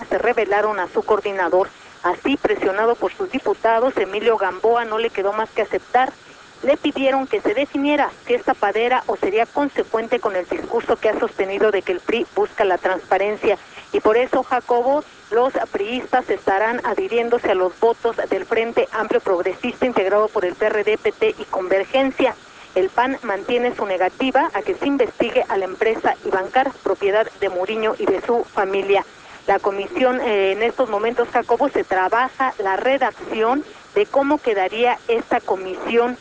revelaron a su coordinador. Así, presionado por sus diputados, Emilio Gamboa no le quedó más que aceptar. Le pidieron que se definiera si es tapadera o sería consecuente con el discurso que ha sostenido de que el PRI busca la transparencia. Y por eso, Jacobo, los priistas estarán adhiriéndose a los votos del Frente Amplio Progresista integrado por el PRD, PT y Convergencia. El PAN mantiene su negativa a que se investigue a la empresa Ivancar, propiedad de Muriño y de su familia. La comisión, en estos momentos, Jacobo, se trabaja la redacción de cómo quedaría esta comisión.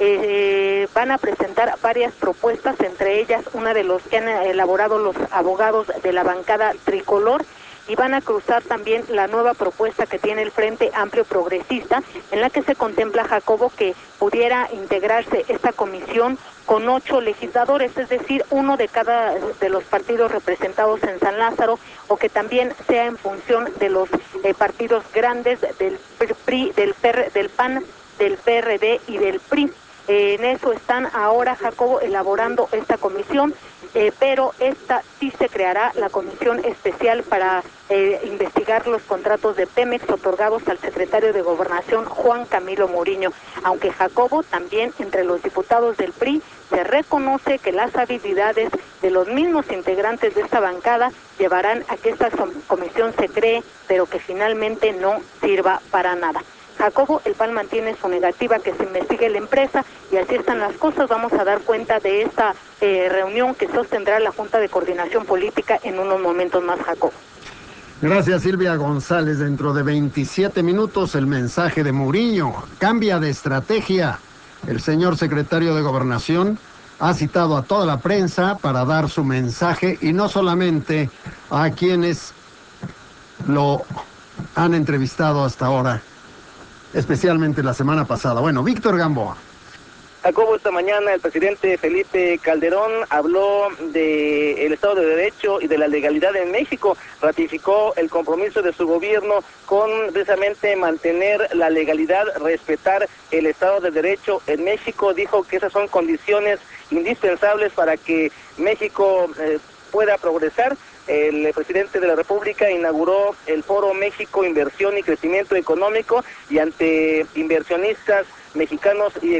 Van a presentar varias propuestas, entre ellas una de los que han elaborado los abogados de la bancada tricolor, y van a cruzar también la nueva propuesta que tiene el Frente Amplio Progresista, en la que se contempla, Jacobo, que pudiera integrarse esta comisión con 8 legisladores, es decir, uno de cada de los partidos representados en San Lázaro, o que también sea en función de los partidos grandes del PRI, del PAN, del PRD y del PRI. En eso están ahora, Jacobo, elaborando esta comisión, pero esta sí se creará, la comisión especial para investigar los contratos de Pemex otorgados al secretario de Gobernación, Juan Camilo Muriño. Aunque, Jacobo, también entre los diputados del PRI se reconoce que las habilidades de los mismos integrantes de esta bancada llevarán a que esta comisión se cree, pero que finalmente no sirva para nada. Jacobo, el PAN mantiene su negativa que se investigue la empresa, y así están las cosas. Vamos a dar cuenta de esta reunión que sostendrá la Junta de Coordinación Política en unos momentos más, Jacobo. Gracias, Silvia González. Dentro de 27 minutos el mensaje de Muriño. Cambia de estrategia. El señor secretario de Gobernación ha citado a toda la prensa para dar su mensaje, y no solamente a quienes lo han entrevistado hasta ahora, especialmente la semana pasada. Bueno, Víctor Gamboa. Jacobo, esta mañana el presidente Felipe Calderón habló del Estado de Derecho y de la legalidad en México. Ratificó el compromiso de su gobierno con precisamente mantener la legalidad, respetar el Estado de Derecho en México. Dijo que esas son condiciones indispensables para que México pueda progresar. El presidente de la República inauguró el Foro México Inversión y Crecimiento Económico, y ante inversionistas mexicanos y